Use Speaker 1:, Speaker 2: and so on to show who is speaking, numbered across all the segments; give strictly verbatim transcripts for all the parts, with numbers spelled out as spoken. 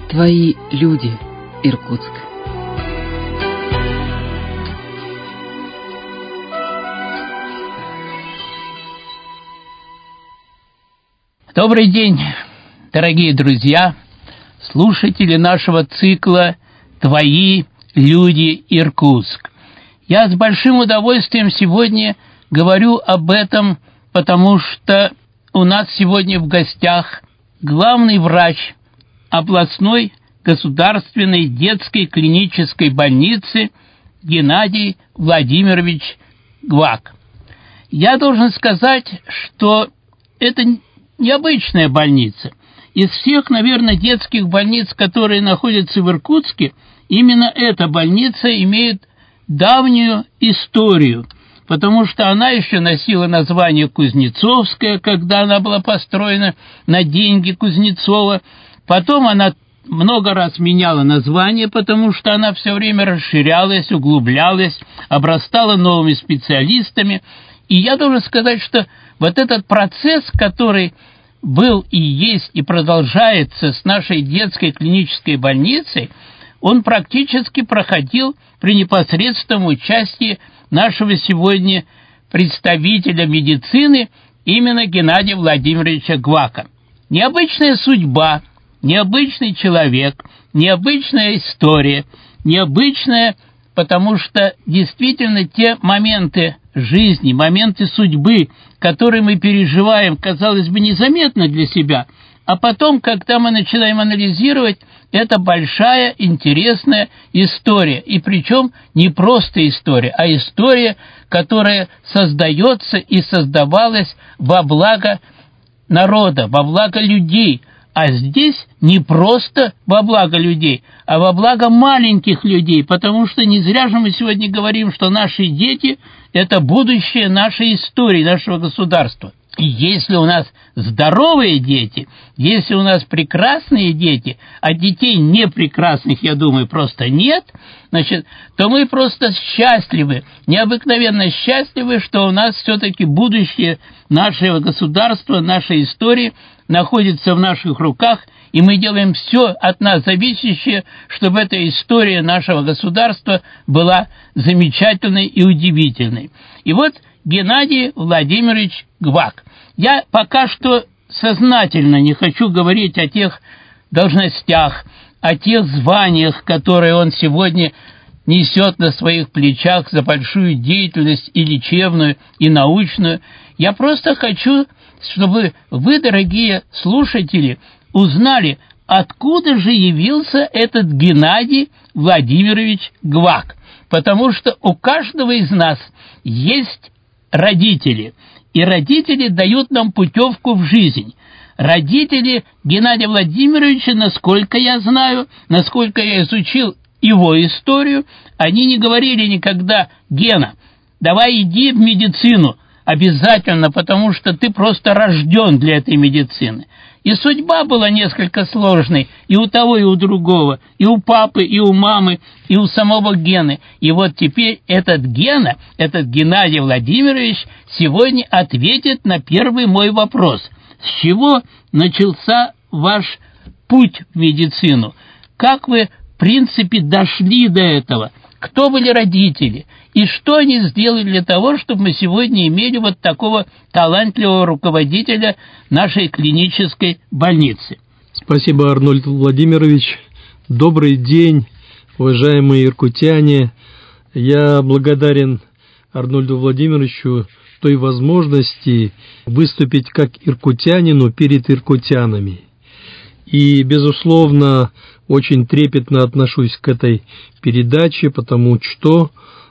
Speaker 1: Твои люди, Иркутск.
Speaker 2: Добрый день, дорогие друзья, слушатели нашего цикла «Твои люди, Иркутск». Я с большим удовольствием сегодня говорю об этом, потому что у нас сегодня в гостях главный врач областной государственной детской клинической больницы Геннадий Владимирович Гвак. Я должен сказать, что это необычная больница. Из всех, наверное, детских больниц, которые находятся в Иркутске, именно эта больница имеет давнюю историю, потому что она еще носила название Кузнецовская, когда она была построена на деньги Кузнецова. Потом она много раз меняла название, потому что она все время расширялась, углублялась, обрастала новыми специалистами. И я должен сказать, что вот этот процесс, который был и есть, и продолжается с нашей детской клинической больницей, он практически проходил при непосредственном участии нашего сегодня представителя медицины, именно Геннадия Владимировича Гвака. Необычная судьба, необычный человек, необычная история, необычная, потому что действительно те моменты жизни, моменты судьбы, которые мы переживаем, казалось бы, незаметно для себя, а потом, когда мы начинаем анализировать, это большая, интересная история. И причем не просто история, а история, которая создается и создавалась во благо народа, во благо людей. А здесь не просто во благо людей, а во благо маленьких людей, потому что не зря же мы сегодня говорим, что наши дети – это будущее нашей истории, нашего государства. И если у нас здоровые дети, если у нас прекрасные дети, а детей не прекрасных, я думаю, просто нет, значит, то мы просто счастливы, необыкновенно счастливы, что у нас все-таки будущее нашего государства, нашей истории находится в наших руках, и мы делаем все от нас зависящее, чтобы эта история нашего государства была замечательной и удивительной. И вот Геннадий Владимирович Гвак. Я пока что сознательно не хочу говорить о тех должностях, о тех званиях, которые он сегодня несет на своих плечах за большую деятельность и лечебную, и научную. Я просто хочу, чтобы вы, дорогие слушатели, узнали, откуда же явился этот Геннадий Владимирович Гвак. Потому что у каждого из нас есть родители, и родители дают нам путевку в жизнь. Родители Геннадия Владимировича, насколько я знаю, насколько я изучил его историю, они не говорили никогда: «Гена, давай иди в медицину обязательно, потому что ты просто рожден для этой медицины». И судьба была несколько сложной и у того, и у другого, и у папы, и у мамы, и у самого Гены. И вот теперь этот Гена, этот Геннадий Владимирович сегодня ответит на первый мой вопрос. С чего начался ваш путь в медицину? Как вы, в принципе, дошли до этого? Кто были родители? И что они сделали для того, чтобы мы сегодня имели вот такого талантливого руководителя нашей клинической больницы?
Speaker 3: Спасибо, Арнольд Владимирович. Добрый день, уважаемые иркутяне. Я благодарен Арнольду Владимировичу той возможности выступить как иркутянину перед иркутянами. И, безусловно, очень трепетно отношусь к этой передаче, потому что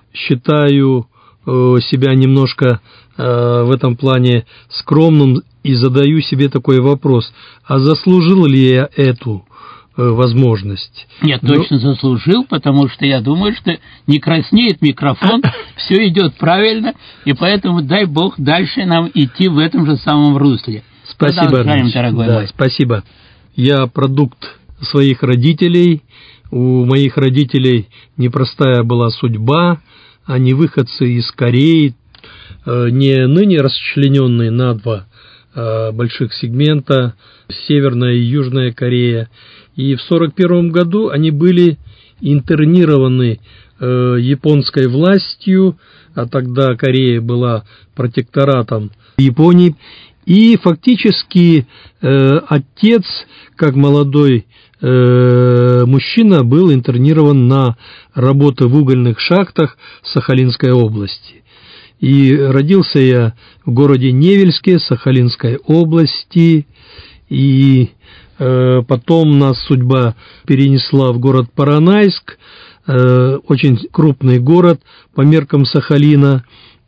Speaker 3: считаю э, себя немножко э, в этом плане скромным и задаю себе такой вопрос: а заслужил ли я эту э, возможность?
Speaker 2: Нет, Но... точно заслужил, потому что я думаю, что не краснеет микрофон, все идет правильно, и поэтому дай Бог дальше нам идти в этом же самом русле.
Speaker 3: Спасибо, дорогой мой. Спасибо. Я продукт своих родителей. У моих родителей непростая была судьба. Они выходцы из Кореи, не ныне расчлененные на два э, больших сегмента, Северная и Южная Корея. И в сорок первом году они были интернированы э, японской властью, а тогда Корея была протекторатом Японии. И фактически э, отец, как молодой э, мужчина, был интернирован на работы в угольных шахтах Сахалинской области. И родился я в городе Невельске Сахалинской области, и э, потом нас судьба перенесла в город Поронайск, э, очень крупный город по меркам Сахалина,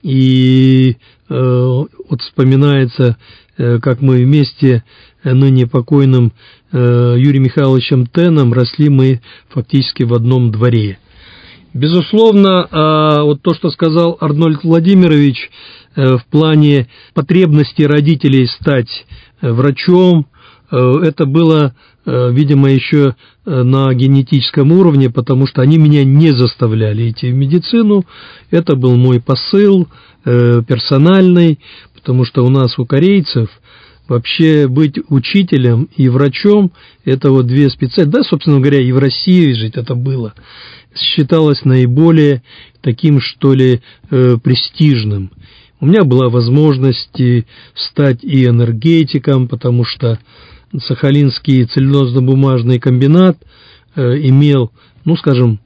Speaker 3: и э, вот вспоминается, э, как мы вместе э, ныне покойным э, Юрием Михайловичем Теном росли мы фактически в одном дворе. Безусловно, э, вот то, что сказал Арнольд Владимирович э, в плане потребности родителей стать э, врачом, э, это было, э, видимо, еще на генетическом уровне, потому что они меня не заставляли идти в медицину. Это был мой посыл э, персональный, потому что у нас, у корейцев, вообще быть учителем и врачом – это вот две специальности. Да, собственно говоря, и в России жить это было. Считалось наиболее таким, что ли, э, престижным. У меня была возможность стать и энергетиком, потому что Сахалинский целлюлозно-бумажный комбинат э, имел, ну, скажем,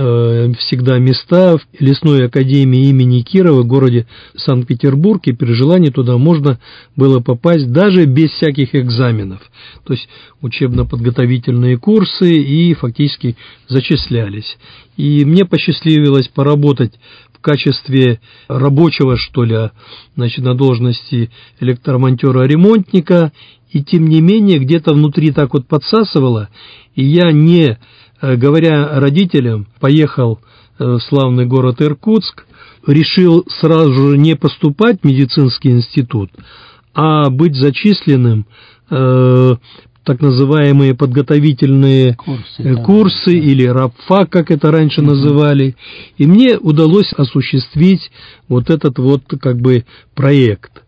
Speaker 3: э, всегда места в лесной академии имени Кирова в городе Санкт-Петербург, и при желании туда можно было попасть даже без всяких экзаменов. То есть учебно-подготовительные курсы и фактически зачислялись. И мне посчастливилось поработать в качестве рабочего, что ли, значит, на должности электромонтера-ремонтника, и тем не менее где-то внутри так вот подсасывало, и я, не говоря родителям, поехал в славный город Иркутск, решил сразу же не поступать в медицинский институт, а быть зачисленным э, так называемые подготовительные курсы, курсы да, или рабфак, как это раньше угу. называли, и мне удалось осуществить вот этот вот как бы проект.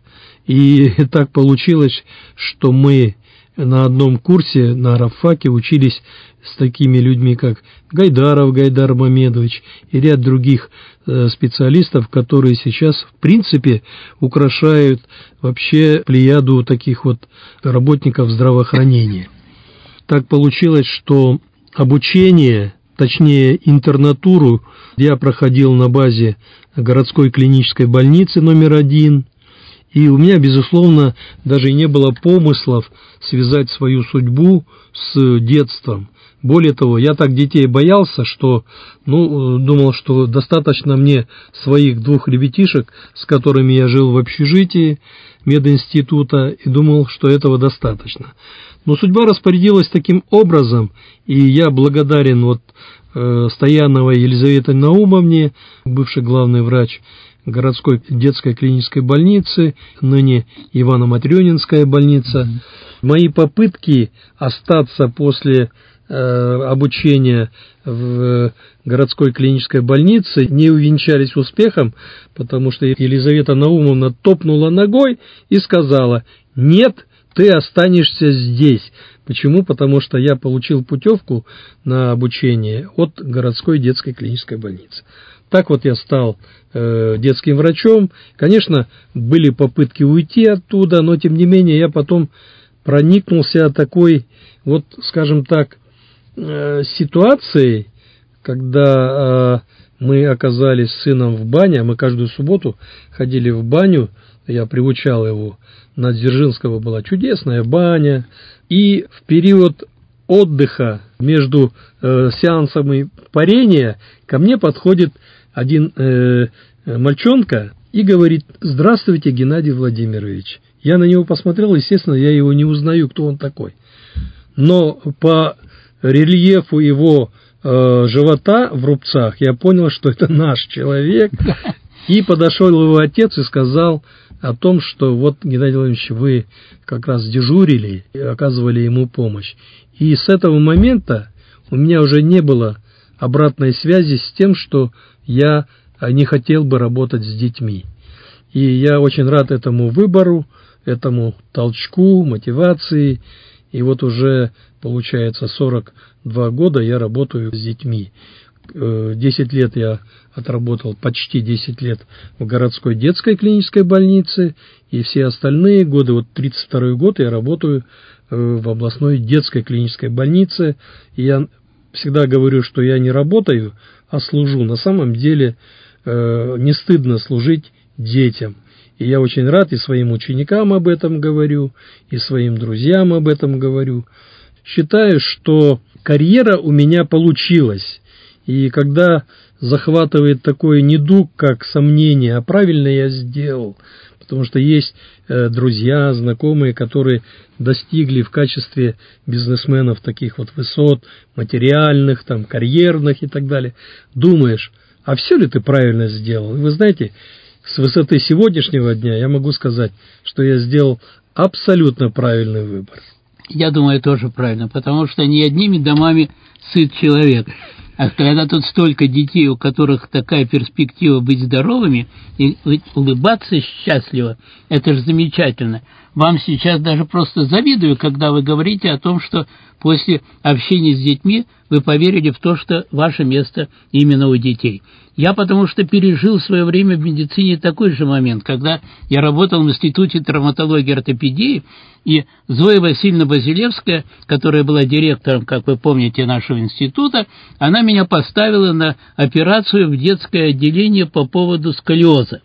Speaker 3: И так получилось, что мы на одном курсе на рабфаке учились с такими людьми, как Гайдаров Гайдар Мамедович и ряд других специалистов, которые сейчас, в принципе, украшают вообще плеяду таких вот работников здравоохранения. Так получилось, что обучение, точнее интернатуру, я проходил на базе городской клинической больницы номер один. И у меня, безусловно, даже не было помыслов связать свою судьбу с детством. Более того, я так детей боялся, что, ну, думал, что достаточно мне своих двух ребятишек, с которыми я жил в общежитии мединститута, и думал, что этого достаточно. Но судьба распорядилась таким образом, и я благодарен вот э, Стояновой Елизавете Наумовне, бывший главный врач городской детской клинической больницы, ныне Ивано-Матрёнинская больница. Mm-hmm. Мои попытки остаться после э, обучения в городской клинической больнице не увенчались успехом, потому что Елизавета Наумовна топнула ногой и сказала: «Нет, ты останешься здесь». Почему? Потому что я получил путевку на обучение от городской детской клинической больницы. Так вот я стал э, детским врачом. Конечно, были попытки уйти оттуда, но тем не менее я потом проникнулся такой, вот, скажем так, э, ситуацией, когда э, мы оказались с сыном в бане, а мы каждую субботу ходили в баню, я приучал его, на Дзержинского была чудесная баня, и в период отдыха между э, сеансами парения ко мне подходит один э, мальчонка и говорит: «Здравствуйте, Геннадий Владимирович». Я на него посмотрел, естественно, я его не узнаю, кто он такой. Но по рельефу его э, живота в рубцах я понял, что это наш человек. И подошел его отец и сказал о том, что вот, Геннадий Владимирович, вы как раз дежурили и оказывали ему помощь. И с этого момента у меня уже не было обратной связи с тем, что я не хотел бы работать с детьми. И я очень рад этому выбору, этому толчку, мотивации. И вот уже, получается, сорок два года я работаю с детьми. десять лет я отработал, почти десять лет в городской детской клинической больнице, и все остальные годы, вот тридцать второй год, я работаю в областной детской клинической больнице. И я всегда говорю, что я не работаю, а служу. На самом деле не стыдно служить детям. И я очень рад, и своим ученикам об этом говорю, и своим друзьям об этом говорю. Считаю, что карьера у меня получилась. И когда захватывает такой недуг, как сомнение, а правильно я сделал, потому что есть э, друзья, знакомые, которые достигли в качестве бизнесменов таких вот высот, материальных, там, карьерных и так далее, думаешь, а все ли ты правильно сделал? И вы знаете, с высоты сегодняшнего дня я могу сказать, что я сделал абсолютно правильный выбор.
Speaker 2: Я думаю, тоже правильно, потому что не одними домами сыт человек. А когда тут столько детей, у которых такая перспектива быть здоровыми и улыбаться счастливо, это же замечательно. Вам сейчас даже просто завидую, когда вы говорите о том, что после общения с детьми вы поверили в то, что ваше место именно у детей. Я потому что пережил в свое время в медицине такой же момент, когда я работал в Институте травматологии и ортопедии, и Зоя Васильевна Базилевская, которая была директором, как вы помните, нашего института, она меня поставила на операцию в детское отделение по поводу сколиоза.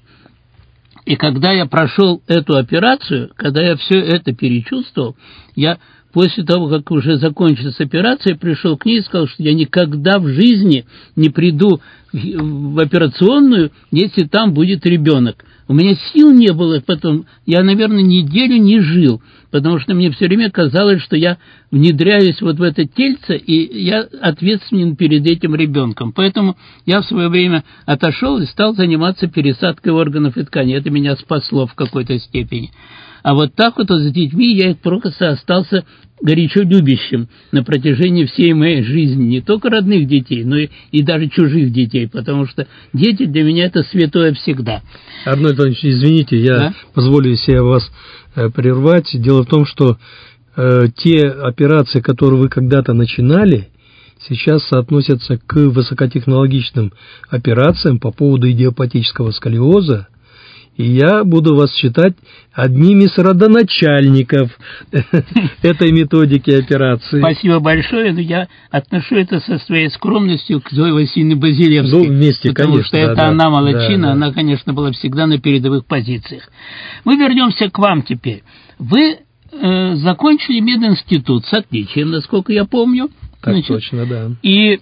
Speaker 2: И когда я прошел эту операцию, когда я все это перечувствовал, я после того, как уже закончилась операция, пришел к ней и сказал, что я никогда в жизни не приду в операционную, если там будет ребенок. У меня сил не было, потом я, наверное, неделю не жил, потому что мне все время казалось, что я внедряюсь вот в это тельце, и я ответственен перед этим ребенком. Поэтому я в свое время отошел и стал заниматься пересадкой органов и тканей. Это меня спасло в какой-то степени. А вот так вот с детьми я просто остался горячо любящим на протяжении всей моей жизни. Не только родных детей, но и, и даже чужих детей, потому что дети для меня это святое всегда.
Speaker 3: Арнольд Иванович, извините, я да? позволю себе вас э, прервать. Дело в том, что э, те операции, которые вы когда-то начинали, сейчас соотносятся к высокотехнологичным операциям по поводу идиопатического сколиоза. И я буду вас считать одним из родоначальников этой методики операции.
Speaker 2: Спасибо большое, но я отношу это со своей скромностью к Зое Васильевне Базилевской.
Speaker 3: Ну, вместе,
Speaker 2: потому
Speaker 3: конечно.
Speaker 2: что это
Speaker 3: да,
Speaker 2: она молодчина,
Speaker 3: да, да.
Speaker 2: Она, конечно, была всегда на передовых позициях. Мы вернемся к вам теперь. Вы э, закончили мединститут с отличием, насколько я помню.
Speaker 3: Так
Speaker 2: Значит,
Speaker 3: точно, да.
Speaker 2: И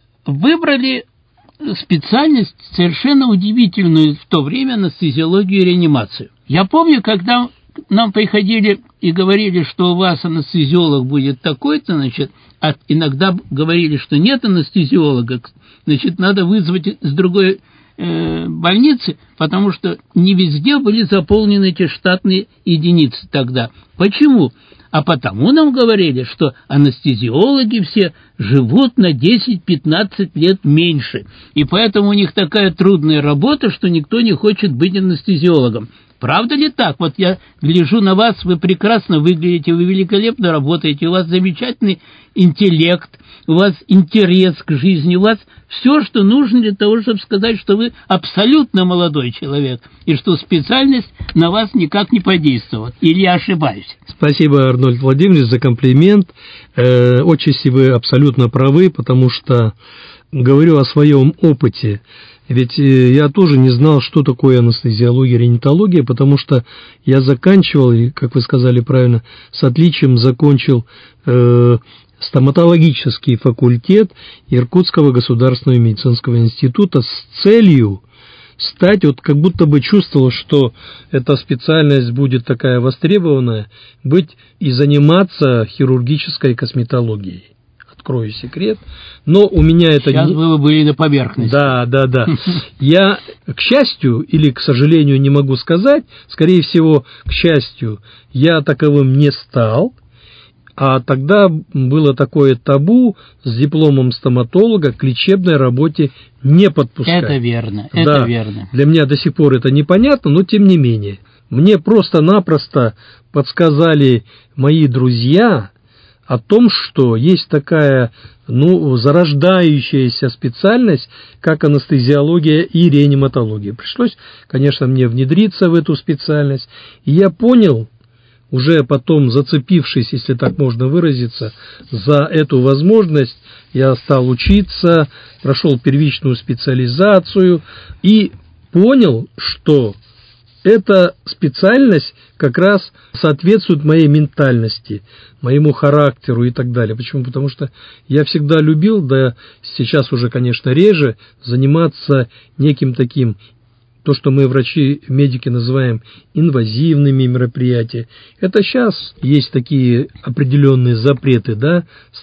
Speaker 2: выбрали специальность совершенно удивительную в то время, анестезиологию и реанимацию. Я помню, когда нам приходили и говорили, что у вас анестезиолог будет такой-то, значит, а иногда говорили, что нет анестезиолога, значит, надо вызвать с другой э, больницы, потому что не везде были заполнены эти штатные единицы тогда. Почему? А потому нам говорили, что анестезиологи все живут на десять-пятнадцать лет меньше, и поэтому у них такая трудная работа, что никто не хочет быть анестезиологом. Правда ли так? Вот я гляжу на вас, вы прекрасно выглядите, вы великолепно работаете, у вас замечательный интеллект, у вас интерес к жизни, у вас все, что нужно для того, чтобы сказать, что вы абсолютно молодой человек, и что специальность на вас никак не подействовала. Или я ошибаюсь?
Speaker 3: Спасибо, Арнольд Владимирович, за комплимент. Э, отчасти вы абсолютно правы, потому что говорю о своем опыте. Ведь я тоже не знал, что такое анестезиология, реаниматология, потому что я заканчивал, как вы сказали правильно, с отличием закончил э, стоматологический факультет Иркутского государственного медицинского института с целью стать, вот как будто бы чувствовал, что эта специальность будет такая востребованная, быть и заниматься хирургической косметологией. Открою секрет, но у меня это...
Speaker 2: Сейчас
Speaker 3: не...
Speaker 2: вы были на поверхности.
Speaker 3: Да, да, да. Я, к счастью, или к сожалению, не могу сказать, скорее всего, к счастью, я таковым не стал, а тогда было такое табу с дипломом стоматолога к лечебной работе не подпускать.
Speaker 2: Это верно,
Speaker 3: да,
Speaker 2: это верно.
Speaker 3: Для меня до сих пор это непонятно, но тем не менее. мне просто-напросто подсказали мои друзья о том, что есть такая, ну, зарождающаяся специальность, как анестезиология и реаниматология. Пришлось, конечно, мне внедриться в эту специальность, и я понял, уже потом зацепившись, если так можно выразиться, за эту возможность, я стал учиться, прошел первичную специализацию и понял, что эта специальность как раз соответствует моей ментальности, моему характеру и так далее. Почему? Потому что я всегда любил, да сейчас уже, конечно, реже, заниматься неким таким, то, что мы, врачи-медики, называем инвазивными мероприятиями. Это сейчас есть такие определенные запреты, да,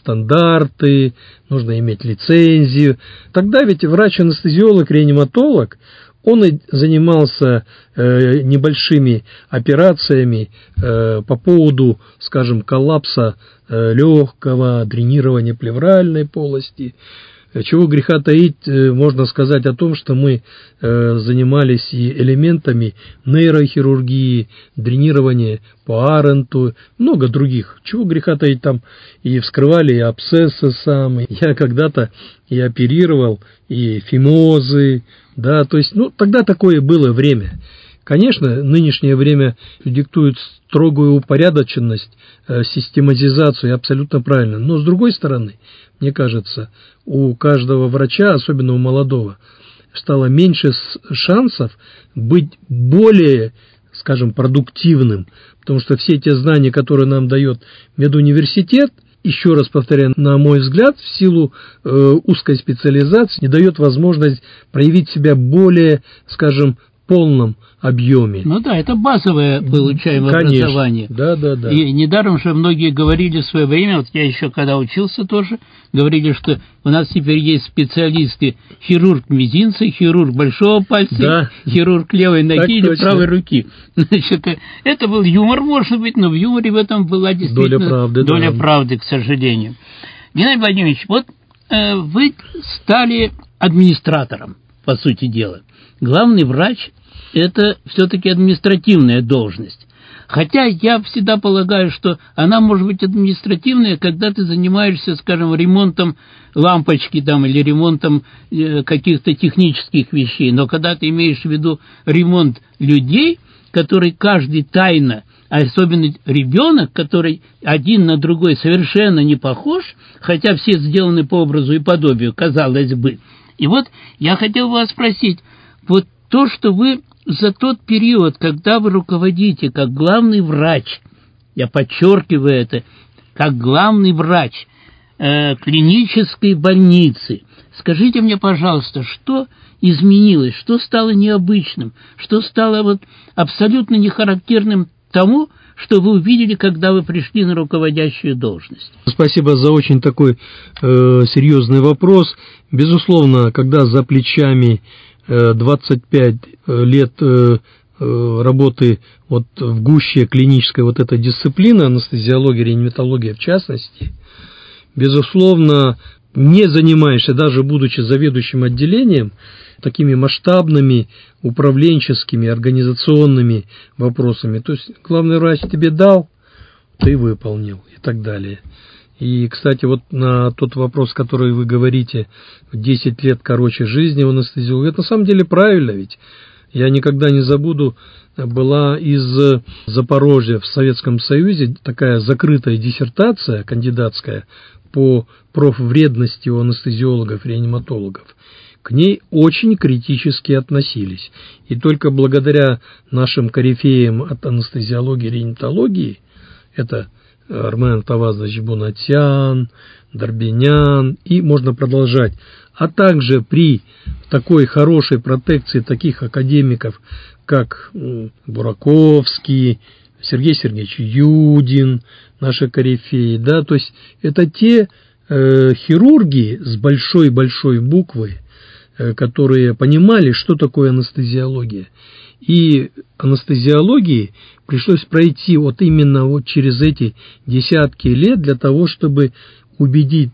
Speaker 3: стандарты, нужно иметь лицензию. Тогда ведь врач-анестезиолог, реаниматолог, он и занимался э, небольшими операциями э, по поводу, скажем, коллапса э, легкого, дренирования плевральной полости. Чего греха таить, можно сказать о том, что мы э, занимались и элементами нейрохирургии, дренирования по Аренту, много других. Чего греха таить, там и вскрывали и абсцессы сам. Я когда-то и оперировал, и фимозы, да, то есть, ну, тогда такое было время. Конечно, нынешнее время диктует строгую упорядоченность, э, систематизацию, абсолютно правильно. Но, с другой стороны, мне кажется, у каждого врача, особенно у молодого, стало меньше шансов быть более, скажем, продуктивным, потому что все те знания, которые нам дает медуниверситет, еще раз повторяю, на мой взгляд, в силу э, узкой специализации не дает возможность проявить себя более, скажем, полном объеме.
Speaker 2: Ну да, это базовое получаемое
Speaker 3: Конечно.
Speaker 2: образование.
Speaker 3: Да, да, да.
Speaker 2: И недаром же многие говорили в свое время, вот я еще когда учился тоже, говорили, что у нас теперь есть специалисты, хирург мизинца, хирург большого пальца,
Speaker 3: да.
Speaker 2: хирург левой ноги
Speaker 3: Так
Speaker 2: или
Speaker 3: точно.
Speaker 2: правой руки. Значит, это был юмор, может быть, но в юморе в этом была действительно
Speaker 3: доля правды,
Speaker 2: доля
Speaker 3: да.
Speaker 2: правды, к сожалению. Геннадий Владимирович, вот э, вы стали администратором, по сути дела. Главный врач – это все-таки административная должность. Хотя я всегда полагаю, что она может быть административная, когда ты занимаешься, скажем, ремонтом лампочки там, или ремонтом э, каких-то технических вещей. Но когда ты имеешь в виду ремонт людей, который каждый тайно, а особенно ребенок, который один на другой совершенно не похож, хотя все сделаны по образу и подобию, казалось бы. И вот я хотел вас спросить, вот то, что вы за тот период, когда вы руководите как главный врач, я подчеркиваю это, как главный врач э, клинической больницы, скажите мне, пожалуйста, что изменилось, что стало необычным, что стало вот абсолютно нехарактерным тому, что вы увидели, когда вы пришли на руководящую должность?
Speaker 3: Спасибо за очень такой э, серьезный вопрос. Безусловно, когда за плечами э, двадцать пять лет э, э, работы вот в гуще клинической вот этой дисциплины, анестезиология, реаниматология в частности, безусловно, не занимаешься, даже будучи заведующим отделением, такими масштабными управленческими, организационными вопросами. То есть главный врач тебе дал, ты выполнил и так далее. И, кстати, вот на тот вопрос, который вы говорите, десять лет короче жизни в анестезиологии, это на самом деле правильно, ведь я никогда не забуду, была из Запорожья в Советском Союзе такая закрытая диссертация кандидатская по профвредности у анестезиологов, реаниматологов. К ней очень критически относились. И только благодаря нашим корифеям от анестезиологии и реаниматологии, это Армен Тавазович Бунатян, Дорбенян, и можно продолжать, а также при такой хорошей протекции таких академиков, как Бураковский, Сергей Сергеевич Юдин, наши корифеи, да, то есть это те э, хирурги с большой-большой буквы, которые понимали, что такое анестезиология. И анестезиологии пришлось пройти вот именно вот через эти десятки лет для того, чтобы убедить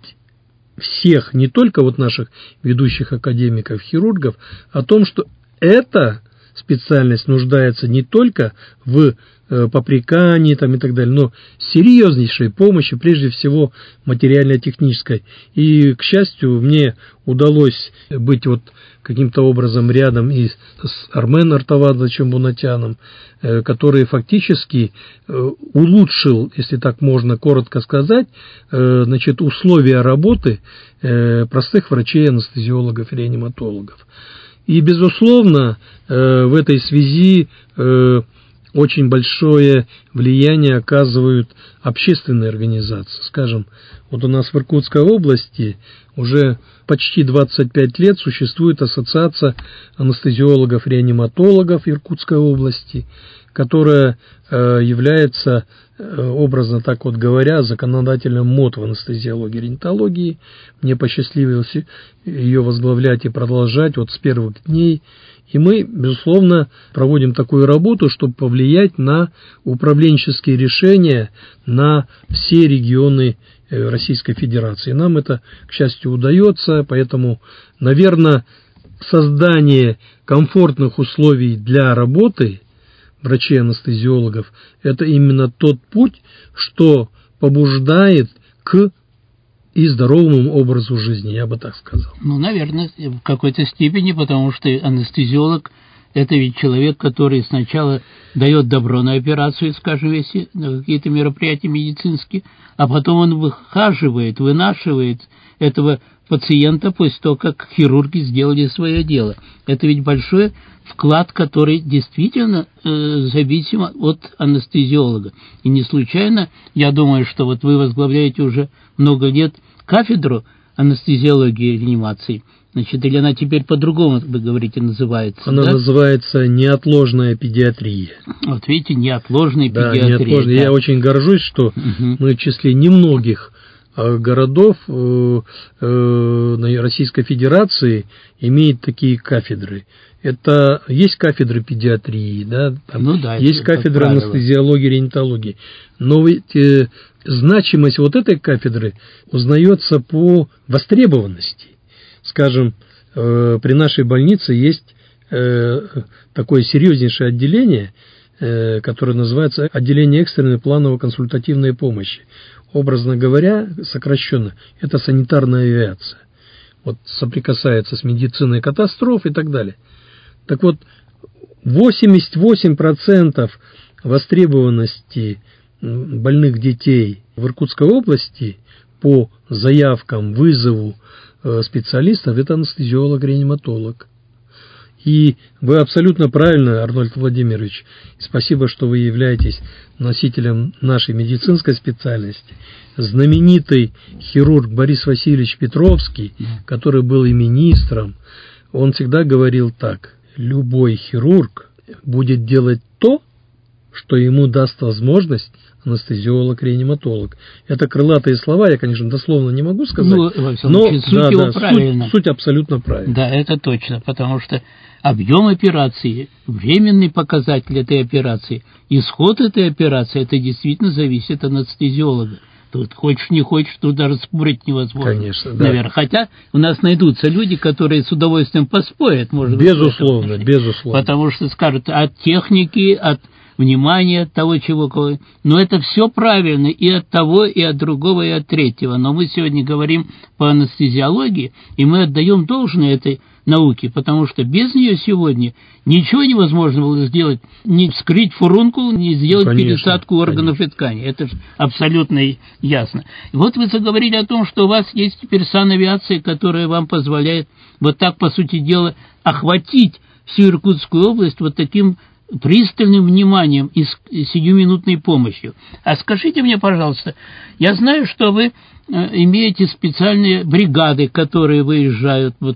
Speaker 3: всех, не только вот наших ведущих академиков, хирургов, о том, что это специальность нуждается не только в попрекании там, и так далее, но серьезнейшей помощи, прежде всего материально-технической. И, к счастью, мне удалось быть вот каким-то образом рядом и с Армен Артавадовичем Бунатяном, который фактически улучшил, если так можно коротко сказать, значит, условия работы простых врачей-анестезиологов и реаниматологов. И, безусловно, в этой связи очень большое влияние оказывают общественные организации. Скажем, вот у нас в Иркутской области уже почти двадцать пять лет существует ассоциация анестезиологов-реаниматологов Иркутской области, которая э, является, э, образно так вот говоря, законодателем МОД в анестезиологии и реаниматологии. Мне посчастливилось ее возглавлять и продолжать вот с первых дней. И мы, безусловно, проводим такую работу, чтобы повлиять на управленческие решения на все регионы Российской Федерации. Нам это, к счастью, удается, поэтому, наверное, создание комфортных условий для работы врачей-анестезиологов – это именно тот путь, что побуждает к и здоровому образу жизни, я бы так сказал.
Speaker 2: Ну, наверное, в какой-то степени, потому что анестезиолог – это ведь человек, который сначала дает добро на операцию, скажем, если на какие-то мероприятия медицинские, а потом он выхаживает, вынашивает этого пациента после того, как хирурги сделали свое дело. Это ведь большой вклад, который действительно э, зависим от анестезиолога. И не случайно, я думаю, что вот вы возглавляете уже много лет кафедру анестезиологии и реанимации. Значит, или она теперь по-другому, вы говорите, называется?
Speaker 3: Она
Speaker 2: да?
Speaker 3: называется неотложная педиатрия.
Speaker 2: Вот видите, неотложная
Speaker 3: да,
Speaker 2: педиатрия.
Speaker 3: Неотложная. Да. Я очень горжусь, что угу. мы в числе немногих городов э, э, Российской Федерации имеет такие кафедры. Это есть кафедры педиатрии, да, там ну, да, есть кафедры анестезиологии, реаниматологии. Но ведь э, значимость вот этой кафедры узнается по востребованности. Скажем, э, при нашей больнице есть э, такое серьезнейшее отделение, э, которое называется отделение экстренной планово-консультативной помощи. Образно говоря, сокращенно, это санитарная авиация. Вот соприкасается с медициной катастроф и так далее. Так вот, восемьдесят восемь процентов востребованности больных детей в Иркутской области по заявкам, вызову специалистов – это анестезиолог-реаниматолог. И вы абсолютно правильно, Арнольд Владимирович, спасибо, что вы являетесь носителем нашей медицинской специальности. Знаменитый хирург Борис Васильевич Петровский, который был и министром, он всегда говорил так: любой хирург будет делать то, что ему даст возможность анестезиолог-реаниматолог. Это крылатые слова, я, конечно, дословно не могу сказать,
Speaker 2: ну,
Speaker 3: но
Speaker 2: случае, суть,
Speaker 3: да,
Speaker 2: его
Speaker 3: да,
Speaker 2: правильно.
Speaker 3: Суть, суть абсолютно правильна.
Speaker 2: Да, это точно, потому что объем операции, временный показатель этой операции, исход этой операции, это действительно зависит от анестезиолога. Тут хочешь не хочешь, тут даже спорить невозможно.
Speaker 3: Конечно, да.
Speaker 2: Наверное. Хотя у нас найдутся люди, которые с удовольствием поспорят, может быть.
Speaker 3: Безусловно, безусловно.
Speaker 2: Потому что скажут от техники, от внимания, от того, чего кого. Но это все правильно и от того, и от другого, и от третьего. Но мы сегодня говорим по анестезиологии, и мы отдаем должное этой науке, потому что без нее сегодня ничего невозможно было сделать, не вскрыть фурункул, не сделать конечно, пересадку органов конечно. И тканей. Это абсолютно ясно. И вот вы заговорили о том, что у вас есть теперь санавиация, которая вам позволяет вот так, по сути дела, охватить всю Иркутскую область вот таким пристальным вниманием и сиюминутной помощью. А скажите мне, пожалуйста, я знаю, что вы имеете специальные бригады, которые выезжают вот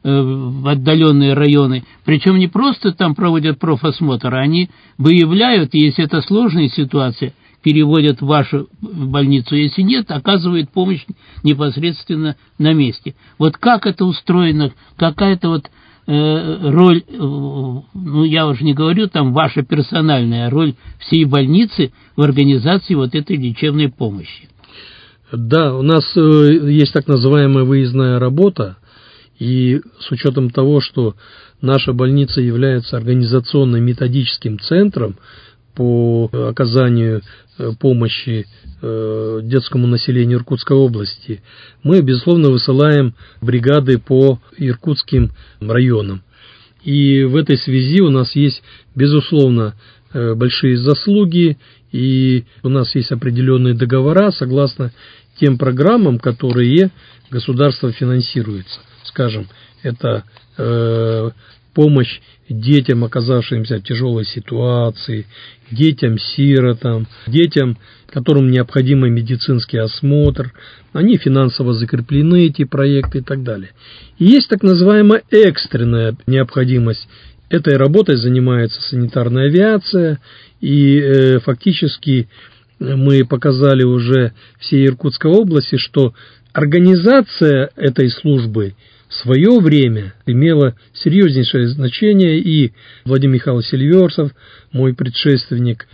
Speaker 2: в отдаленные районы, причем не просто там проводят профосмотр, а они выявляют, если это сложная ситуация, переводят в вашу больницу, если нет, оказывают помощь непосредственно на месте. Вот как это устроено, какая-то вот э, роль, э, ну я уже не говорю там ваша персональная, роль всей больницы в организации вот этой лечебной помощи.
Speaker 3: Да, у нас э, есть так называемая выездная работа. И с учетом того, что наша больница является организационно-методическим центром по оказанию помощи детскому населению Иркутской области, мы, безусловно, высылаем бригады по иркутским районам. И в этой связи у нас есть, безусловно, большие заслуги, и у нас есть определенные договора согласно тем программам, которые государство финансируется. Скажем, это э, помощь детям, оказавшимся в тяжелой ситуации, детям-сиротам, детям, которым необходим медицинский осмотр. Они финансово закреплены, эти проекты и так далее. И есть так называемая экстренная необходимость. Этой работой занимается санитарная авиация, и э, фактически мы показали уже всей Иркутской области, что организация этой службы в свое время имела серьезнейшее значение, и Владимир Михайлович Селиверсов, мой предшественник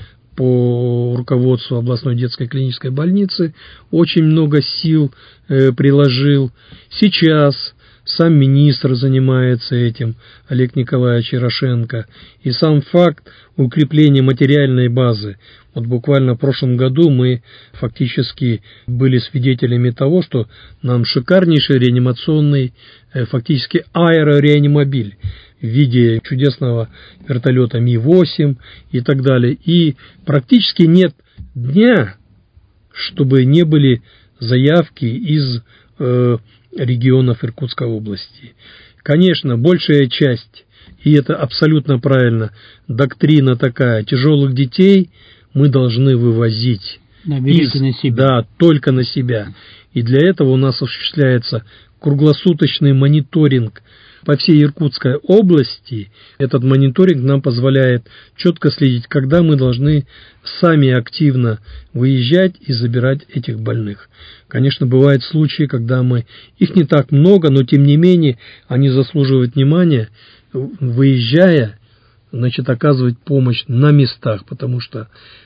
Speaker 3: по руководству областной детской клинической больницы, очень много сил э, приложил. Сейчас сам министр занимается этим, Олег Николаевич Ярошенко, и сам факт укрепления материальной базы. Вот буквально в прошлом году мы фактически были свидетелями того, что нам шикарнейший реанимационный, фактически аэрореанимобиль в виде чудесного вертолета Ми восемь и так далее. И практически нет дня, чтобы не были заявки из э, регионов Иркутской области. Конечно, большая часть, и это абсолютно правильно, доктрина такая, тяжелых детей мы должны вывозить.
Speaker 2: Из, на себя.
Speaker 3: Да, только на себя. И для этого у нас осуществляется круглосуточный мониторинг по всей Иркутской области. Этот мониторинг нам позволяет четко следить, когда мы должны сами активно выезжать и забирать этих больных. Конечно, бывают случаи, когда мы, их не так много, но тем не менее они заслуживают внимания, выезжая, значит, оказывать помощь на местах, потому что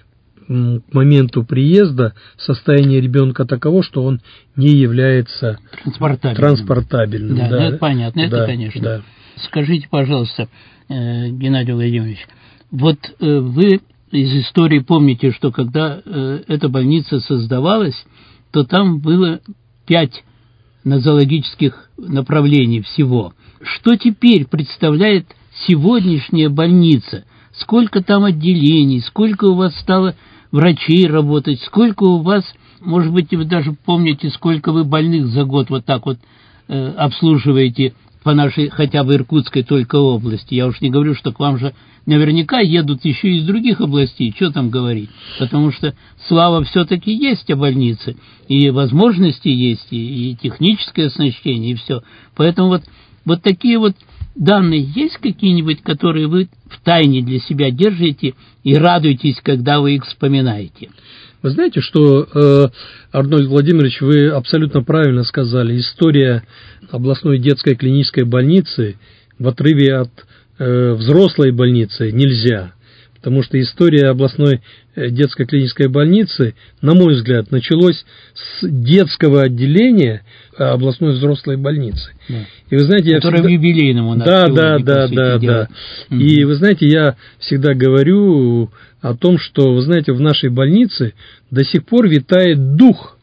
Speaker 3: к моменту приезда состояние ребенка таково, что он не является транспортабельным. транспортабельным.
Speaker 2: Да,
Speaker 3: да,
Speaker 2: ну, это понятно,
Speaker 3: да,
Speaker 2: это конечно.
Speaker 3: Да.
Speaker 2: Скажите, пожалуйста, Геннадий Владимирович, вот вы из истории помните, что когда эта больница создавалась, то там было пять нозологических направлений всего. Что теперь представляет сегодняшняя больница? Сколько там отделений, сколько у вас стало врачей работать, сколько у вас, может быть, вы даже помните, сколько вы больных за год вот так вот э, обслуживаете по нашей, хотя бы Иркутской только области. Я уж не говорю, что к вам же наверняка едут еще из других областей, что там говорить, потому что слава все-таки есть о больнице, и возможности есть, и, и техническое оснащение, и все. Поэтому вот, вот такие вот данные есть какие-нибудь, которые вы в тайне для себя держите и радуетесь, когда вы их вспоминаете?
Speaker 3: Вы знаете, что, э, Арнольд Владимирович, вы абсолютно правильно сказали. История областной детской клинической больницы в отрыве от э, взрослой больницы нельзя. Потому что история областной детской клинической больницы, на мой взгляд, началась с детского отделения областной взрослой больницы. Да. И вы знаете,
Speaker 2: которая
Speaker 3: я всегда...
Speaker 2: в юбилейном у нас.
Speaker 3: Да, да, да, да, да. Mm-hmm. И вы знаете, я всегда говорю о том, что, вы знаете, в нашей больнице до сих пор витает дух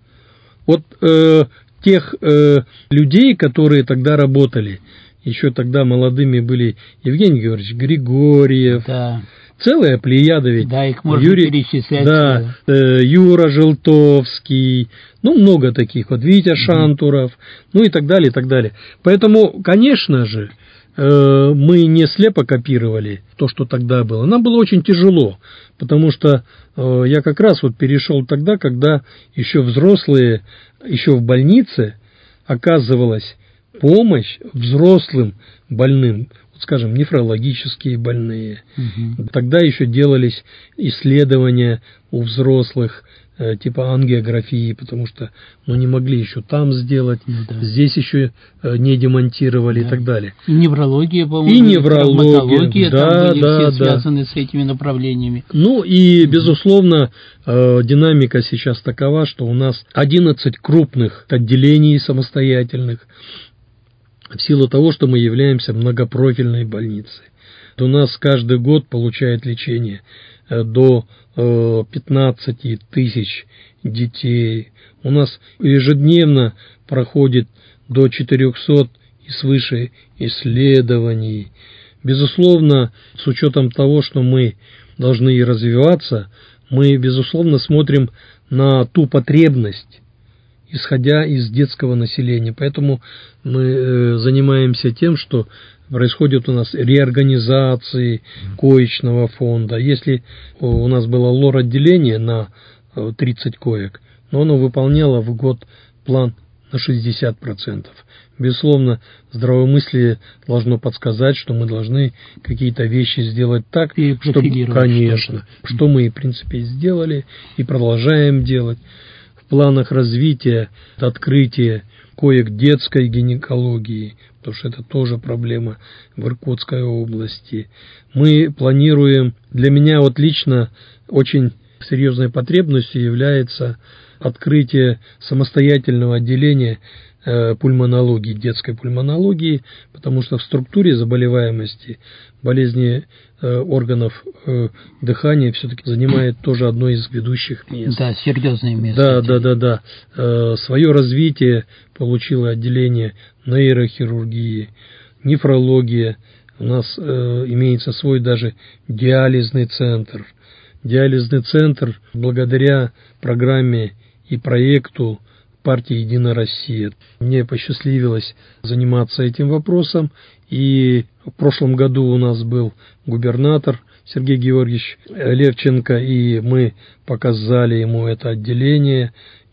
Speaker 3: вот э, тех э, людей, которые тогда работали. Еще тогда молодыми были Евгений Георгиевич Григорьев.
Speaker 2: Да.
Speaker 3: Целая плеяда ведь.
Speaker 2: Да, их можно
Speaker 3: Юрий,
Speaker 2: перечислять.
Speaker 3: Да, э, Юра Желтовский, ну, много таких, вот Витя Шантуров, ну и так далее, и так далее. Поэтому, конечно же, э, мы не слепо копировали то, что тогда было. Нам было очень тяжело, потому что э, я как раз вот перешел тогда, когда еще взрослые, еще в больнице оказывалась помощь взрослым больным, скажем, нефрологические больные. Угу. Тогда еще делались исследования у взрослых, э, типа ангиографии, потому что ну, не могли еще там сделать, ну, да. Здесь еще э, не демонтировали, да. И так далее.
Speaker 2: И неврология, по-моему,
Speaker 3: и неврология,
Speaker 2: да,
Speaker 3: там
Speaker 2: были
Speaker 3: да,
Speaker 2: все
Speaker 3: да.
Speaker 2: связаны с этими направлениями.
Speaker 3: Ну и, угу. безусловно, э, динамика сейчас такова, что у нас одиннадцать крупных отделений самостоятельных, в силу того, что мы являемся многопрофильной больницей. У нас каждый год получает лечение до пятнадцати тысяч детей. У нас ежедневно проходит до четырехсот и свыше исследований. Безусловно, с учетом того, что мы должны и развиваться, мы, безусловно, смотрим на ту потребность, исходя из детского населения. Поэтому мы занимаемся тем, что происходит у нас реорганизации коечного фонда. Если у нас было лор-отделение на тридцать коек, но оно выполняло в год план на шестьдесят процентов. Безусловно, здравомыслие должно подсказать, что мы должны какие-то вещи сделать так, чтобы, конечно, что, что мы, в принципе, сделали и продолжаем делать. В планах развития, открытия коек детской гинекологии, потому что это тоже проблема в Иркутской области. Мы планируем, для меня вот лично очень серьезной потребностью является открытие самостоятельного отделения э, пульмонологии, детской пульмонологии, потому что в структуре заболеваемости болезни э, органов э, дыхания все-таки занимает тоже одно из ведущих мест.
Speaker 2: Да, серьезное место.
Speaker 3: Да, да, да, да. Э, свое развитие получило отделение нейрохирургии, нефрология. У нас э, имеется свой даже диализный центр. Диализный центр благодаря программе и проекту партии «Единая Россия». Мне посчастливилось заниматься этим вопросом, и в прошлом году у нас был губернатор Сергей Георгиевич Левченко, и мы показали ему это отделение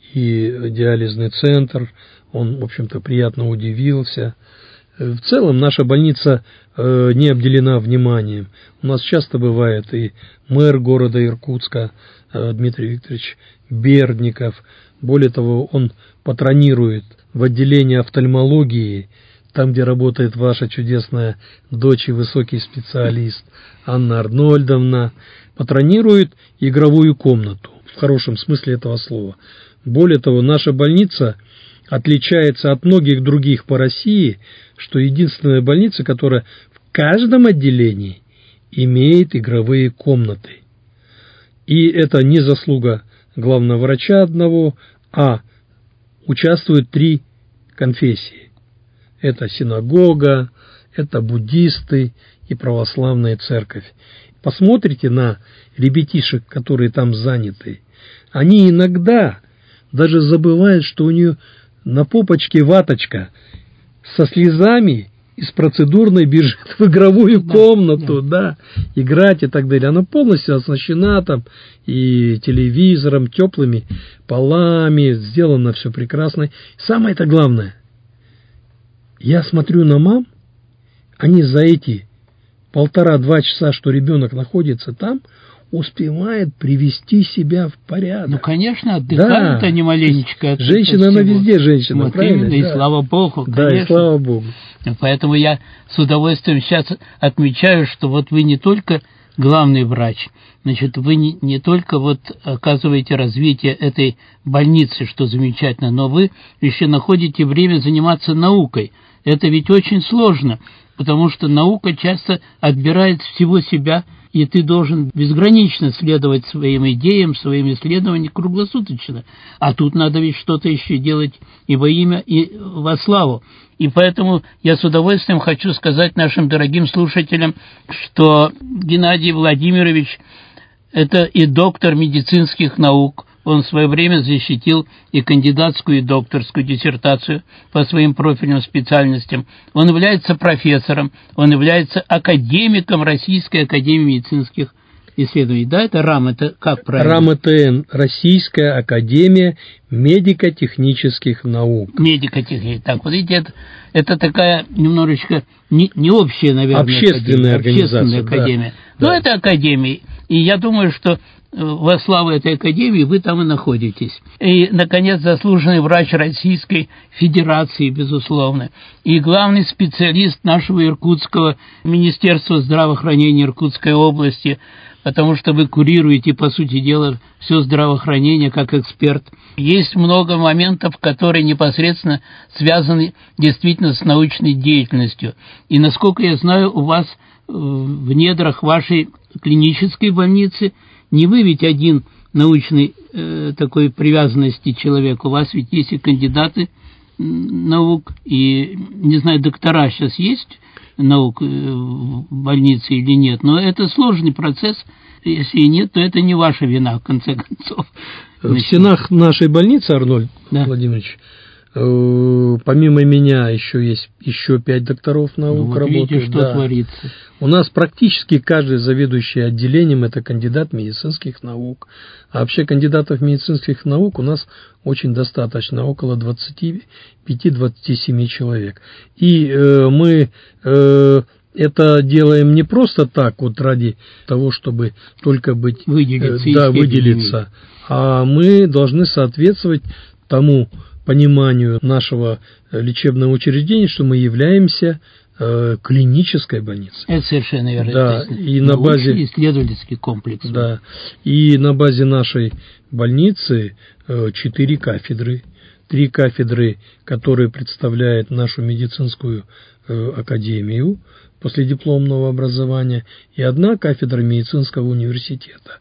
Speaker 3: и диализный центр. Он, в общем-то, приятно удивился. В целом наша больница э, не обделена вниманием. У нас часто бывает и мэр города Иркутска э, Дмитрий Викторович Бердников. Более того, он патронирует в отделении офтальмологии, там, где работает ваша чудесная дочь и высокий специалист Анна Арнольдовна, патронирует игровую комнату, в хорошем смысле этого слова. Более того, наша больница отличается от многих других по России, что единственная больница, которая в каждом отделении имеет игровые комнаты. И это не заслуга главного врача одного, а участвуют три конфессии. Это синагога, это буддисты и православная церковь. Посмотрите на ребятишек, которые там заняты. Они иногда даже забывают, что у нее на попочке ваточка со слезами из процедурной бежит в игровую да, комнату, да. да, играть и так далее. Она полностью оснащена там и телевизором, теплыми полами, сделано все прекрасно. Самое-то главное, я смотрю на мам, они за эти полтора-два часа, что ребенок находится там, успевает привести себя в порядок.
Speaker 2: Ну, конечно, отдыхают да. они маленечко. От
Speaker 3: женщина, она везде женщина,
Speaker 2: вот
Speaker 3: правильно?
Speaker 2: Именно,
Speaker 3: да.
Speaker 2: и слава Богу,
Speaker 3: да, конечно. И слава Богу.
Speaker 2: Поэтому я с удовольствием сейчас отмечаю, что вот вы не только главный врач, значит, вы не, не только вот оказываете развитие этой больницы, что замечательно, но вы еще находите время заниматься наукой. Это ведь очень сложно, потому что наука часто отбирает всего себя, и ты должен безгранично следовать своим идеям, своим исследованиям круглосуточно. А тут надо ведь что-то еще делать и во имя, и во славу. И поэтому я с удовольствием хочу сказать нашим дорогим слушателям, что Геннадий Владимирович – это и доктор медицинских наук. Он в свое время защитил и кандидатскую, и докторскую диссертацию по своим профильным специальностям. Он является профессором, он является академиком Российской академии медицинских исследований. Да, это РАМ, это как правильно?
Speaker 3: РАМ-ЭТН, Российская академия медико-технических наук.
Speaker 2: Медико-технических. Так, вот видите, это, это такая немножечко не, не общая, наверное,
Speaker 3: общественная
Speaker 2: академия,
Speaker 3: организация.
Speaker 2: Общественная академия.
Speaker 3: Да,
Speaker 2: Но
Speaker 3: да.
Speaker 2: это академия. И я думаю, что во славу этой академии вы там и находитесь. И, наконец, заслуженный врач Российской Федерации, безусловно, и главный специалист нашего Иркутского Министерства здравоохранения Иркутской области, потому что вы курируете, по сути дела, все здравоохранение как эксперт. Есть много моментов, которые непосредственно связаны действительно с научной деятельностью. И, насколько я знаю, у вас в недрах вашей клинической больницы не вы ведь один научной э, такой привязанности человек. У вас ведь есть и кандидаты наук, и, не знаю, доктора сейчас есть наук в больнице или нет, но это сложный процесс. Если и нет, то это не ваша вина, в конце концов.
Speaker 3: В стенах нашей больницы, Арнольд да. Владимирович, э, помимо меня еще есть еще пять докторов наук
Speaker 2: ну, вот
Speaker 3: работают.
Speaker 2: Видите, что
Speaker 3: да.
Speaker 2: творится.
Speaker 3: У нас практически каждый заведующий отделением это кандидат медицинских наук. А вообще кандидатов медицинских наук у нас очень достаточно, около двадцати пяти — двадцати семи человек. И э, мы э, это делаем не просто так, вот ради того, чтобы только быть
Speaker 2: выделиться,
Speaker 3: э, да, выделиться, а мы должны соответствовать тому пониманию нашего лечебного учреждения, что мы являемся э, клинической больницей.
Speaker 2: Это совершенно верно.
Speaker 3: Да, и на базе
Speaker 2: исследовательский комплекс.
Speaker 3: Да, и на базе нашей больницы э, четыре кафедры, три кафедры, которые представляют нашу медицинскую э, академию последипломного образования, и одна кафедра медицинского университета.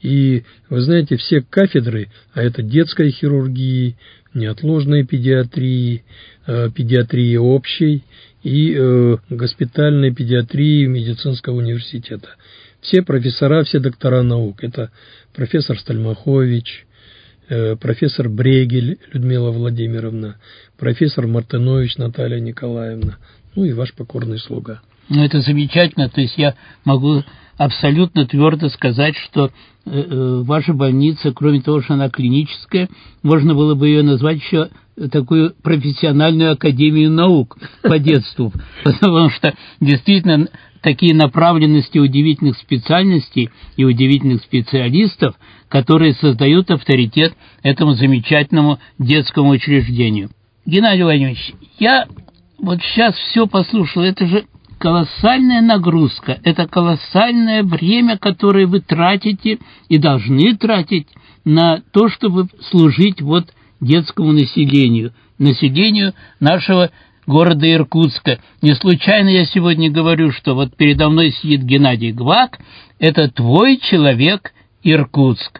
Speaker 3: И вы знаете, все кафедры, а это детской хирургии, неотложной педиатрии, э, педиатрии общей и э, госпитальной педиатрии медицинского университета. Все профессора, все доктора наук. Это профессор Стальмахович, э, профессор Брегель Людмила Владимировна, профессор Мартынович Наталья Николаевна, ну и ваш покорный слуга.
Speaker 2: Ну, это замечательно. То есть я могу абсолютно твердо сказать, что э, ваша больница, кроме того, что она клиническая, можно было бы ее назвать еще такую профессиональную академию наук по детству, потому что действительно такие направленности удивительных специальностей и удивительных специалистов, которые создают авторитет этому замечательному детскому учреждению. Геннадий Владимирович, я вот сейчас все послушал, это же колоссальная нагрузка, это колоссальное время, которое вы тратите и должны тратить на то, чтобы служить вот детскому населению, населению нашего города Иркутска. Не случайно я сегодня говорю, что вот передо мной сидит Геннадий Гвак, это твой человек Иркутск.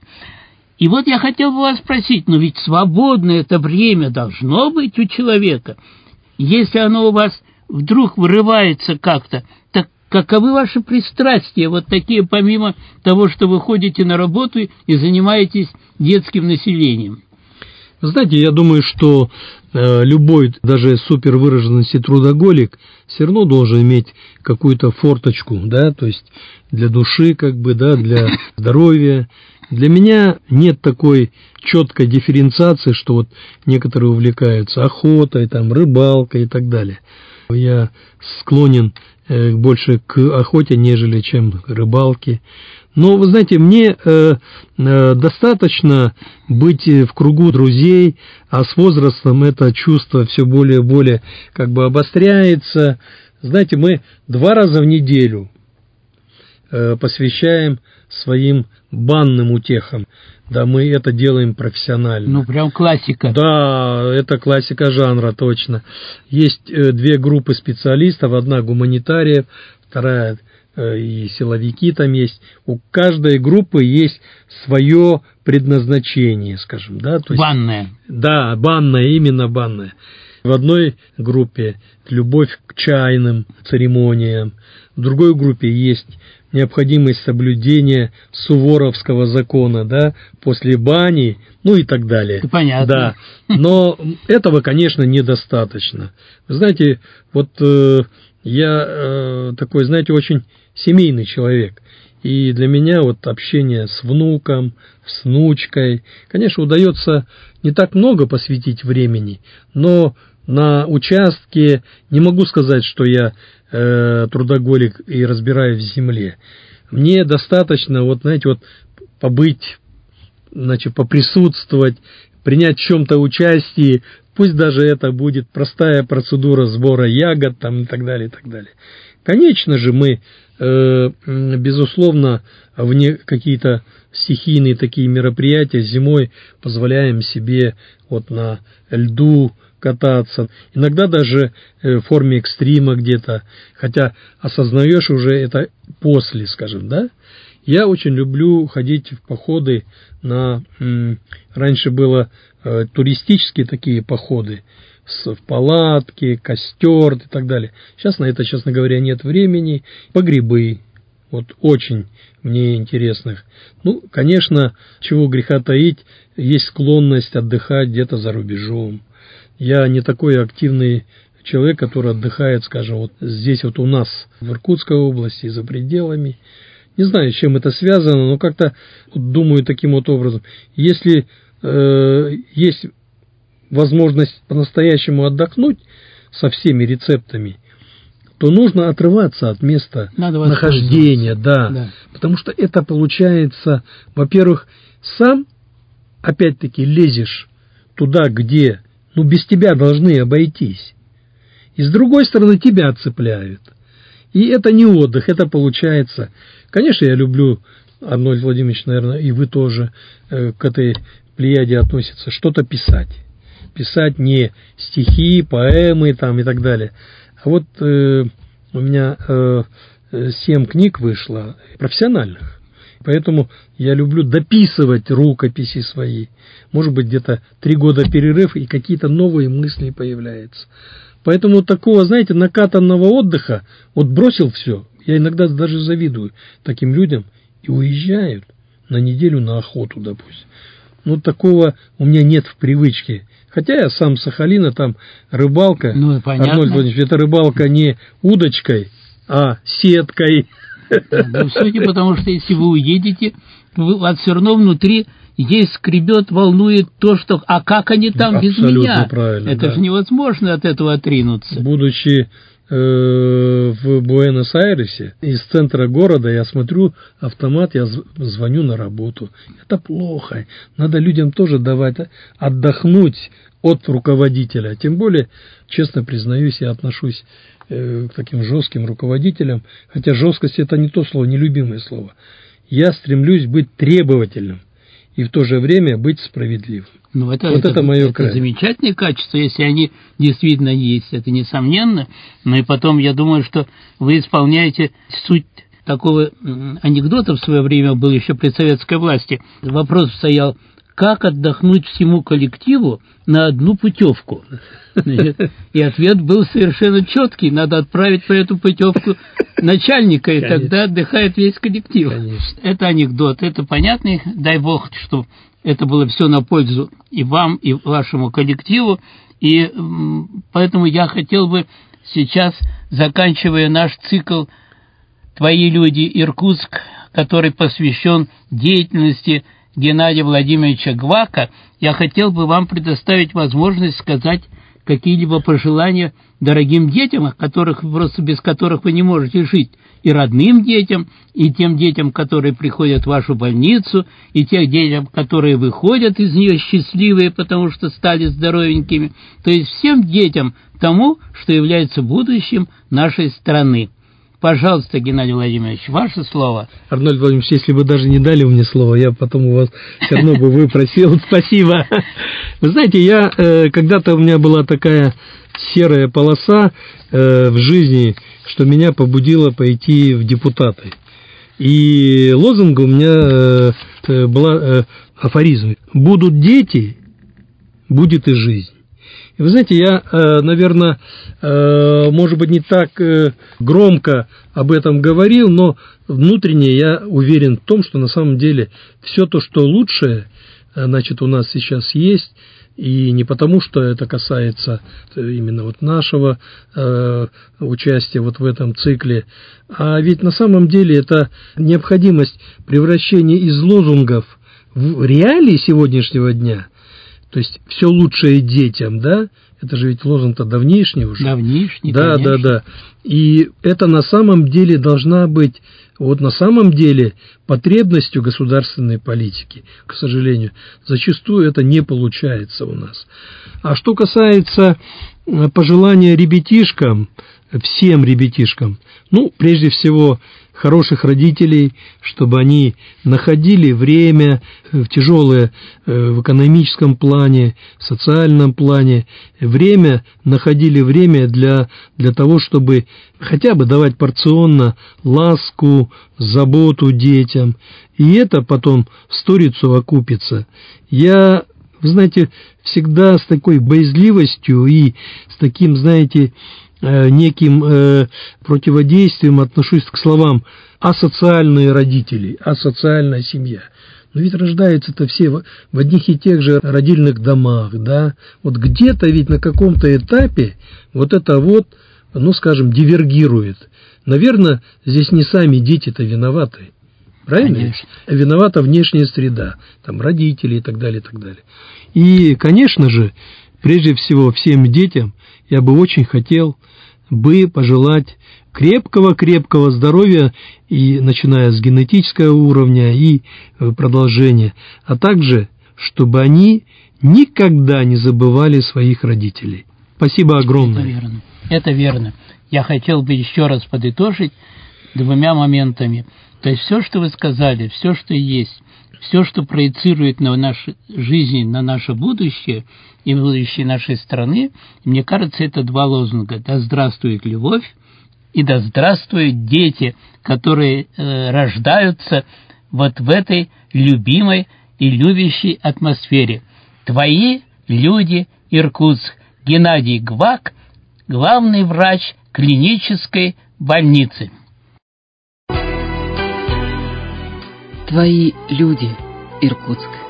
Speaker 2: И вот я хотел бы вас спросить, но ведь свободное это время должно быть у человека. Если оно у вас вдруг вырывается как-то, так каковы ваши пристрастия, вот такие, помимо того, что вы ходите на работу и занимаетесь детским населением?
Speaker 3: Знаете, я думаю, что э, любой, даже супервыраженности трудоголик, все равно должен иметь какую-то форточку, да, то есть для души, как бы, да, для здоровья. Для меня нет такой четкой дифференциации, что вот некоторые увлекаются охотой, там, рыбалкой и так далее. Я склонен э, больше к охоте, нежели чем к рыбалке. Но, вы знаете, мне э, э, достаточно быть в кругу друзей, а с возрастом это чувство все более и более как бы обостряется. Знаете, мы два раза в неделю э, посвящаем своим банным утехам. Да, мы это делаем профессионально.
Speaker 2: Ну, прям классика.
Speaker 3: Да, это классика жанра, точно. Есть э, две группы специалистов, одна гуманитариев, вторая э, и силовики там есть. У каждой группы есть свое предназначение, скажем, да. То есть,
Speaker 2: банное.
Speaker 3: Да, банное, именно банное. В одной группе любовь к чайным церемониям, в другой группе есть необходимость соблюдения суворовского закона, да, после бани, ну и так далее.
Speaker 2: Понятно.
Speaker 3: Да. Но этого, конечно, недостаточно. Вы знаете, вот э, я э, такой, знаете, очень семейный человек. И для меня вот общение с внуком, с внучкой, конечно, удается не так много посвятить времени, но на участке не могу сказать, что я э, трудоголик и разбираюсь в земле. Мне достаточно, вот, знаете, вот побыть, значит, поприсутствовать, принять в чем-то участие, пусть даже это будет простая процедура сбора ягод там, и так далее, и так далее. Конечно же, мы э, безусловно, вне какие-то стихийные такие мероприятия зимой позволяем себе вот на льду кататься, иногда даже в форме экстрима где-то, хотя осознаешь уже это после, скажем, да. Я очень люблю ходить в походы на... Раньше было э, туристические такие походы, с, в палатке, костер и так далее. Сейчас на это, честно говоря, нет времени. По грибы, вот очень мне интересных. Ну, конечно, чего греха таить, есть склонность отдыхать где-то за рубежом. Я не такой активный человек, который отдыхает, скажем, вот здесь вот у нас, в Иркутской области, за пределами. Не знаю, с чем это связано, но как-то думаю таким вот образом. Если э, есть возможность по-настоящему отдохнуть со всеми рецептами, то нужно отрываться от места нахождения, да, да. Потому что это получается, во-первых, сам, опять-таки, лезешь туда, где, ну, без тебя должны обойтись. И с другой стороны, тебя цепляют. И это не отдых, это получается... Конечно, я люблю, Арнольд Владимирович, наверное, и вы тоже э, к этой плеяде относятся, что-то писать. Писать не стихи, поэмы там и так далее. А вот э, у меня э, семь книг вышло профессиональных. Поэтому я люблю дописывать рукописи свои. Может быть, где-то три года перерыв, и какие-то новые мысли появляются. Поэтому такого, знаете, накатанного отдыха, вот бросил все. Я иногда даже завидую таким людям и уезжают на неделю на охоту, допустим. Ну, такого у меня нет в привычке. Хотя я сам с Сахалина, там рыбалка. Ну, понятно. Арнольд Владимирович, это рыбалка не удочкой, а сеткой.
Speaker 2: Ну, все-таки потому, что если вы уедете, у вас все равно внутри есть скребет, волнует то, что... А как они там без меня?
Speaker 3: Правильно,
Speaker 2: это
Speaker 3: да.
Speaker 2: же невозможно от этого отринуться.
Speaker 3: Будучи... в Буэнос-Айресе, из центра города, я смотрю автомат, я звоню на работу. Это плохо. Надо людям тоже давать отдохнуть от руководителя. Тем более, честно признаюсь, я отношусь к таким жестким руководителям, хотя жесткость это не то слово, нелюбимое слово. Я стремлюсь быть требовательным и в то же время быть справедливым.
Speaker 2: Ну, это,
Speaker 3: вот
Speaker 2: это,
Speaker 3: это мое
Speaker 2: это замечательные качества, если они действительно есть, это несомненно. Но и потом, я думаю, что вы исполняете суть такого анекдота в свое время был еще при советской власти. Вопрос стоял, как отдохнуть всему коллективу на одну путевку? И ответ был совершенно четкий. Надо отправить по эту путевку начальника, и Конечно. Тогда отдыхает весь коллектив. Конечно. Это анекдот, это понятный. Дай бог, что это было все на пользу и вам, и вашему коллективу. И поэтому я хотел бы сейчас, заканчивая наш цикл «Твои люди. Иркутск», который посвящен деятельности Геннадия Владимировича Гвака, я хотел бы вам предоставить возможность сказать какие-либо пожелания дорогим детям, которых, просто без которых вы не можете жить, и родным детям, и тем детям, которые приходят в вашу больницу, и тех детям, которые выходят из нее счастливые, потому что стали здоровенькими, то есть всем детям тому, что является будущим нашей страны. Пожалуйста, Геннадий Владимирович, ваше слово.
Speaker 3: Арнольд Владимирович, если вы даже не дали мне слово, я потом у вас все равно бы выпросил. Спасибо. Вы знаете, я когда-то у меня была такая серая полоса в жизни, что меня побудило пойти в депутаты. И лозунг у меня была афоризм: будут дети, будет и жизнь. И вы знаете, я, наверное, может быть, не так громко об этом говорил, но внутренне я уверен в том, что на самом деле все то, что лучшее, значит, у нас сейчас есть, и не потому, что это касается именно вот нашего участия вот в этом цикле, а ведь на самом деле это необходимость превращения из лозунгов в реалии сегодняшнего дня. То есть все лучшее детям, да? Это же ведь лозунг-то давнишний уже.
Speaker 2: Давнишний,
Speaker 3: да,
Speaker 2: конечно.
Speaker 3: Да, да, да. И это на самом деле должна быть, вот на самом деле, потребностью государственной политики. К сожалению, зачастую это не получается у нас. А что касается пожелания ребятишкам, всем ребятишкам, ну, прежде всего, хороших родителей, чтобы они находили время в тяжелое, в экономическом плане, в социальном плане, время, находили время для, для того, чтобы хотя бы давать порционно ласку, заботу детям. И это потом в сторицу окупится. Я, вы знаете, всегда с такой боязливостью и с таким, знаете, неким э, противодействием отношусь к словам асоциальные родители, асоциальная семья. Но ведь рождаются-то все в, в одних и тех же родильных домах, да. Вот где-то ведь на каком-то этапе вот это вот, ну, скажем, дивергирует. Наверное, здесь не сами дети-то виноваты. Правильно? Конечно. Виновата внешняя среда, там родители и так далее, и так далее. И, конечно же, прежде всего всем детям я бы очень хотел бы пожелать крепкого-крепкого здоровья, и начиная с генетического уровня и продолжения, а также, чтобы они никогда не забывали своих родителей. Спасибо огромное.
Speaker 2: Это верно. Это верно. Я хотел бы еще раз подытожить двумя моментами. То есть все, что вы сказали, все, что есть, все, что проецирует на нашу жизнь, на наше будущее и будущее нашей страны, мне кажется, это два лозунга. Да здравствует любовь и да здравствуют дети, которые э, рождаются вот в этой любимой и любящей атмосфере. Твои люди, Иркутск. Геннадий Гвак, главный врач клинической больницы.
Speaker 1: Твои люди, Иркутск.